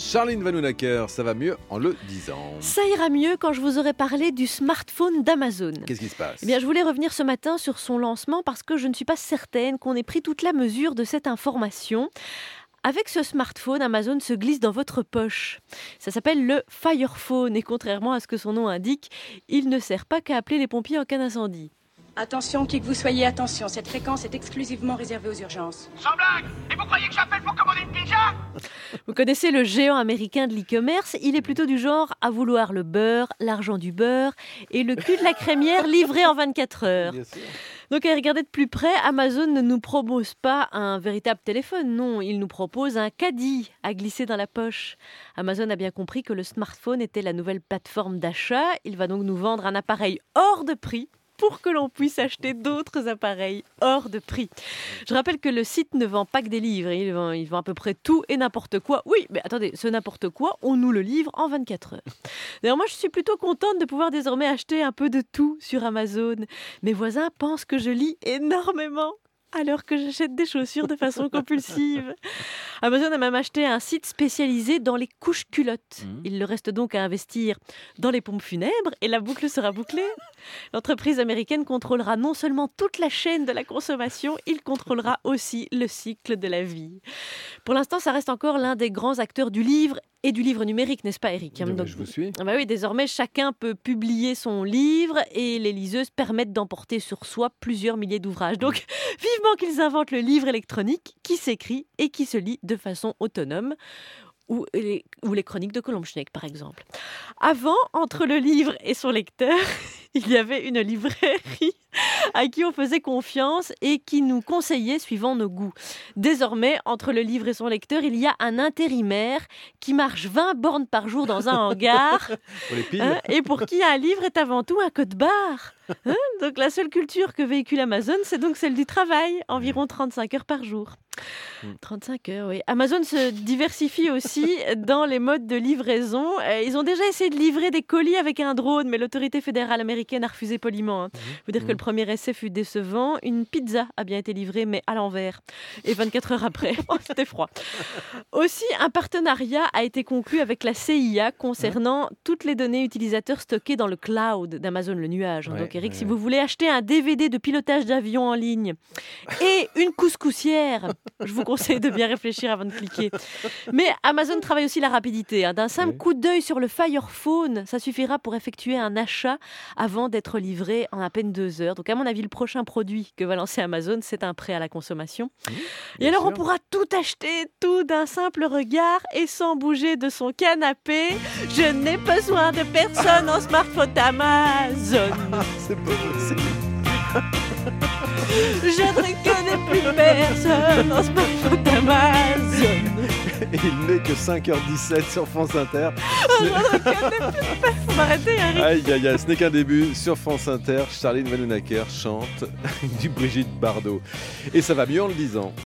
Charline Vanhoenacker, ça va mieux en le disant. Ça ira mieux quand je vous aurai parlé du smartphone d'Amazon. Qu'est-ce qui se passe ? Eh bien, je voulais revenir ce matin sur son lancement parce que je ne suis pas certaine qu'on ait pris toute la mesure de cette information. Avec ce smartphone, Amazon se glisse dans votre poche. Ça s'appelle le Fire Phone et contrairement à ce que son nom indique, il ne sert pas qu'à appeler les pompiers en cas d'incendie. Attention, qui que vous soyez, attention, cette fréquence est exclusivement réservée aux urgences. Sans blague! Et vous croyez que j'appelle pour commander une pizza? Vous connaissez le géant américain de l'e-commerce, il est plutôt du genre à vouloir le beurre, l'argent du beurre et le cul de la crémière livré en 24 heures. Bien sûr. Donc à regarder de plus près, Amazon ne nous propose pas un véritable téléphone, non, il nous propose un caddie à glisser dans la poche. Amazon a bien compris que le smartphone était la nouvelle plateforme d'achat, il va donc nous vendre un appareil hors de prix pour que l'on puisse acheter d'autres appareils hors de prix. Je rappelle que le site ne vend pas que des livres, il vend à peu près tout et n'importe quoi. Oui, mais attendez, ce n'importe quoi, on nous le livre en 24 heures. D'ailleurs, moi, je suis plutôt contente de pouvoir désormais acheter un peu de tout sur Amazon. Mes voisins pensent que je lis énormément alors que j'achète des chaussures de façon compulsive. Amazon a même acheté un site spécialisé dans les couches culottes. Il le reste donc à investir dans les pompes funèbres et la boucle sera bouclée. L'entreprise américaine contrôlera non seulement toute la chaîne de la consommation, il contrôlera aussi le cycle de la vie. Pour l'instant, ça reste encore l'un des grands acteurs du livre et du livre numérique, n'est-ce pas, Eric ? Donc, je vous suis. Ah bah oui, désormais, chacun peut publier son livre et les liseuses permettent d'emporter sur soi plusieurs milliers d'ouvrages. Donc, vivement qu'ils inventent le livre électronique qui s'écrit et qui se lit de façon autonome. Ou les chroniques de Colombe Schneck, par exemple. Avant, entre le livre et son lecteur, il y avait une librairie à qui on faisait confiance et qui nous conseillait suivant nos goûts. Désormais, entre le livre et son lecteur, il y a un intérimaire qui marche 20 bornes par jour dans un hangar Pour les piles. et pour qui un livre est avant tout un code barre. Donc la seule culture que véhicule Amazon, c'est donc celle du travail, environ 35 heures par jour. 35 heures, oui. Amazon se diversifie aussi dans les modes de livraison. Ils ont déjà essayé de livrer des colis avec un drone, mais l'autorité fédérale américaine a refusé poliment. Il faut dire que le premier essai fut décevant. Une pizza a bien été livrée, mais à l'envers. Et 24 heures après, c'était froid. Aussi, un partenariat a été conclu avec la CIA concernant toutes les données utilisateurs stockées dans le cloud d'Amazon, le nuage. Donc Eric, si vous voulez acheter un DVD de pilotage d'avion en ligne et une couscoussière, je vous conseille de bien réfléchir avant de cliquer. Mais Amazon travaille aussi la rapidité. D'un simple coup d'œil sur le Fire Phone, ça suffira pour effectuer un achat avant d'être livré en à peine 2 heures. Donc à mon avis, le prochain produit que va lancer Amazon, c'est un prêt à la consommation. Et alors on pourra tout acheter, tout d'un simple regard et sans bouger de son canapé. Je n'ai besoin de personne en smartphone d'Amazon. C'est pas possible. Je ne reconnais plus personne en smartphone d'Amazon. Et il n'est que 5h17 sur France Inter. Je ne reconnais plus personne. Faut m'arrêter, Eric. Aïe, aïe, aïe, ce n'est qu'un début. Sur France Inter, Charline Vanhoenacker chante du Brigitte Bardot. Et ça va mieux en le disant.